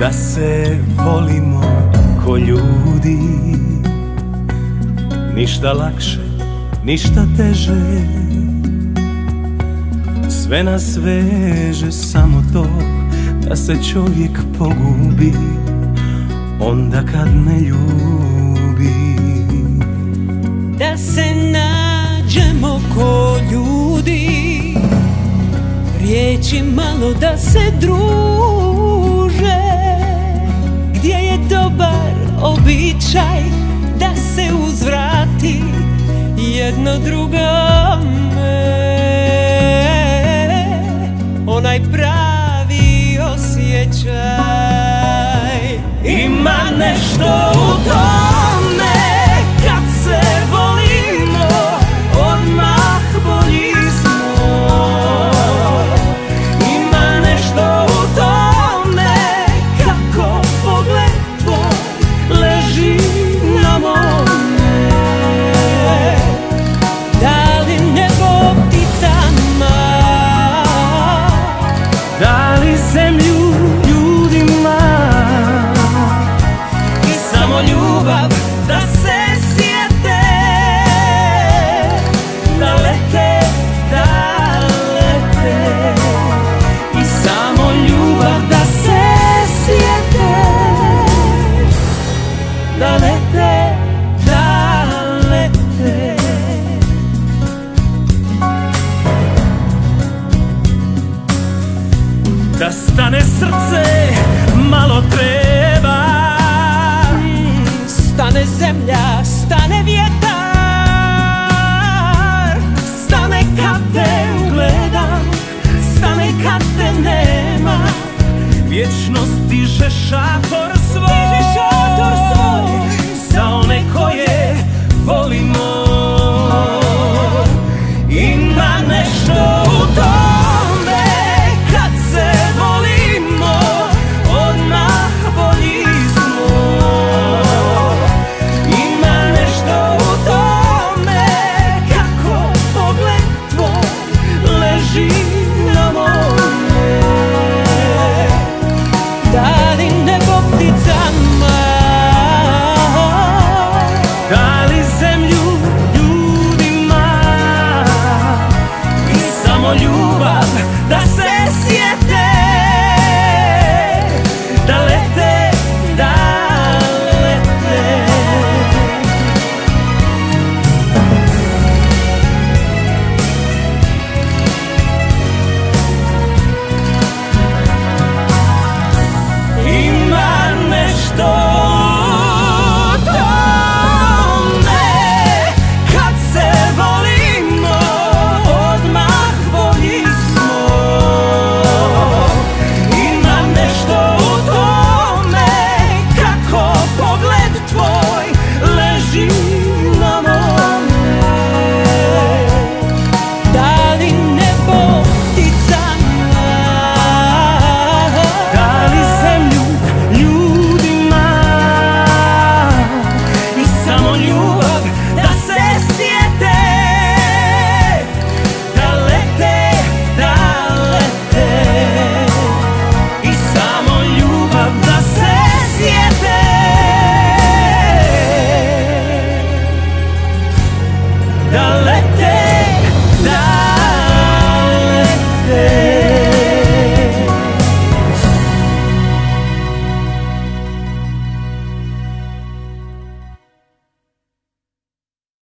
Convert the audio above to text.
da se volimo ko ljudi. Ništa lakše, ništa teže, sve nas veže, samo to da se čovjek pogubi onda kad ne ljubi. Da se nađemo ko ljudi, riječi malo da se druže, gdje je dobar običaj da se uzvrati jedno drugome. Onaj pravi osjećaj, ima nešto u tome, kad se volimo odmah bolji smo. Ima nešto u tome, kako pogled tvoj leži na mome. da li nebo pticama, Da li zemlju ljudima, i samo ljubav da se sjete, da lete, da lete. I samo ljubav da se sjete, da lete, da lete. Da stane srce malo treba, stane zemlja, stane vjetar, stane kad te ugledam, stane kad te nema. Vječnost diže šator svoj za one koje volimo. Ima nešto u tome, kad se volimo odmah bolji smo. Ima nešto u tome, kako pogled tvoj leži na mome. da li nebo pticama, Da li zemlju ljudima, i samo ljubav da se sjete, da lete, da lete. Ima nešto u tome, kad se volimo odmah bolji smo. Ima nešto u tome, kako pogled tvoj leži na mome. da li nebo pticama, Da li zemlju ljudima, i samo ljubav da se sjete, da lete, da lete. I samo ljubav da se sjete, da lete.